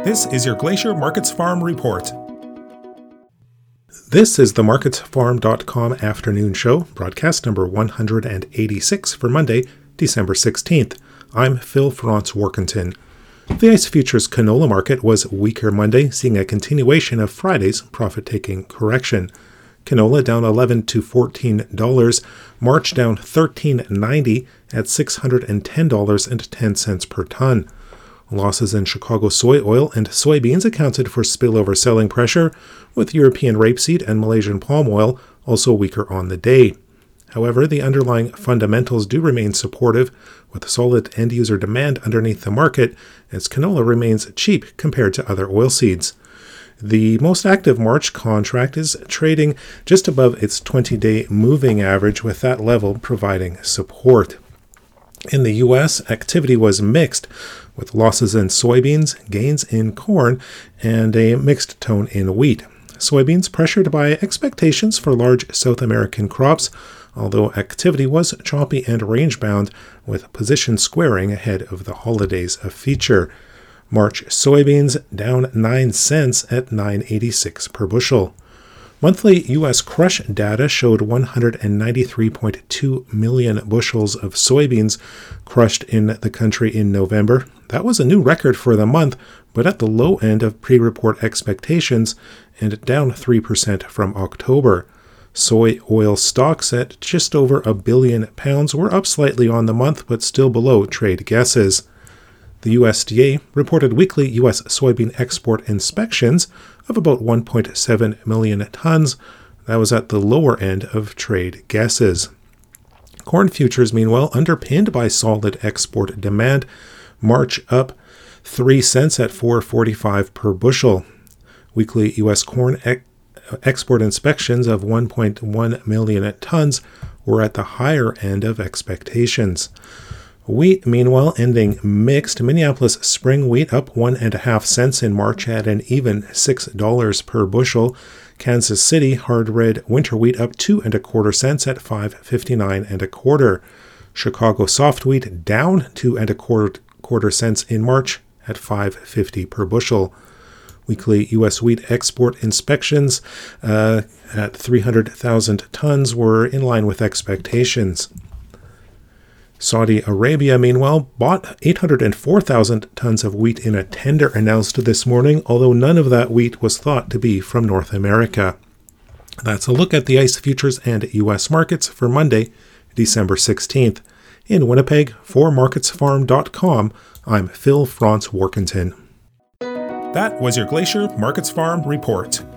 This is your Glacier Markets Farm Report. This is the MarketsFarm.com afternoon show, broadcast number 186 for Monday, December 16th. I'm Phil Franz-Warkentin. The ICE Futures canola market was weaker Monday, seeing a continuation of Friday's profit-taking correction. Canola down $11 to $14, March down $13.90 at $610.10 per ton. Losses in Chicago soy oil and soybeans accounted for spillover selling pressure, with European rapeseed and Malaysian palm oil also weaker on the day. However, the underlying fundamentals do remain supportive, with solid end-user demand underneath the market, as canola remains cheap compared to other oilseeds. The most active March contract is trading just above its 20-day moving average, with that level providing support. In the U.S., activity was mixed, with losses in soybeans, gains in corn, and a mixed tone in wheat. Soybeans pressured by expectations for large South American crops, although activity was choppy and range-bound, with position squaring ahead of the holidays a feature. March soybeans down 9 cents at $9.86 per bushel. Monthly U.S. crush data showed 193.2 million bushels of soybeans crushed in the country in November. That was a new record for the month, but at the low end of pre-report expectations and down 3% from October. Soy oil stocks at just over 1 billion pounds were up slightly on the month, but still below trade guesses. The USDA reported weekly U.S. soybean export inspections of about 1.7 million tons. That was at the lower end of trade guesses. Corn futures, meanwhile, underpinned by solid export demand, March up 3 cents at $4.45 per bushel. Weekly U.S. corn export inspections of 1.1 million tons were at the higher end of expectations. Wheat, meanwhile, ending mixed. Minneapolis spring wheat up 1.5 cents in March at an even $6 per bushel. Kansas City hard red winter wheat up 2.25 cents at $5.59 Chicago soft wheat down 2.25 cents in March at $5.50 per bushel. Weekly U.S. wheat export inspections at 300,000 tons were in line with expectations. Saudi Arabia, meanwhile, bought 804,000 tons of wheat in a tender announced this morning, although none of that wheat was thought to be from North America. That's a look at the ICE futures and U.S. markets for Monday, December 16th. In Winnipeg, for MarketsFarm.com, I'm Phil Franz-Warkentin. That was your Glacier Markets Farm Report.